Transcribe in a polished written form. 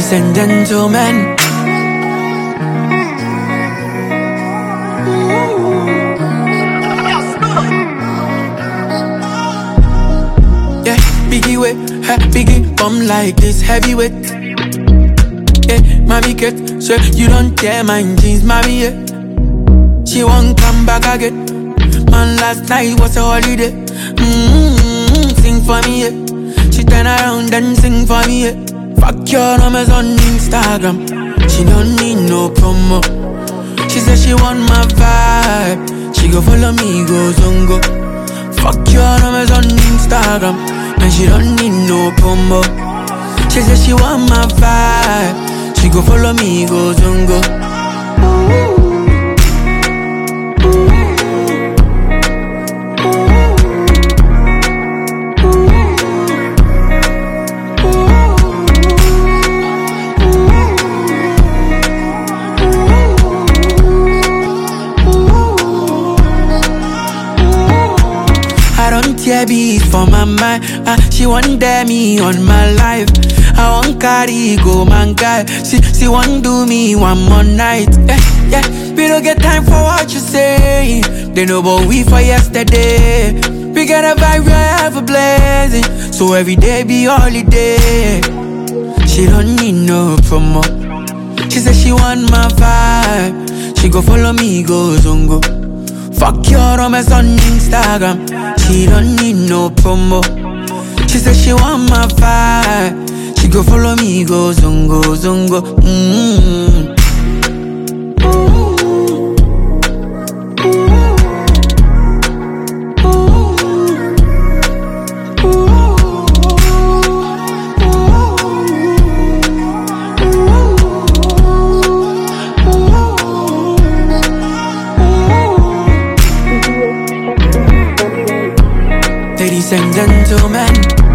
Ladies and gentlemen, yeah, biggie way, biggie bum like this heavyweight. Yeah, mommy get, sure you don't tear my jeans, mommy, yeah. She won't come back again. Man, last night was a holiday. Sing for me, yeah. She turn around and sing for me, yeah. Fuck your numbers on Instagram. She don't need no promo. She said she want my vibe. She go follow me, go zongo. Fuck your numbers on Instagram. And she don't need no promo. She said she want my vibe. She go follow me, go zongo. Yeah, beats for my mind. She want dare me on my life. I want carry go man guy. She want do me one more night. Yeah, we don't get time for what you say. They know about we for yesterday. We got a vibe forever blazing. So every day be holiday. She don't need no promo. She said she want my vibe. She go follow me, go zongo. Fuck your romance on Instagram. She don't need no promo. She said she want my vibe. She go follow me, go zongo, zongo. Ladies and gentlemen,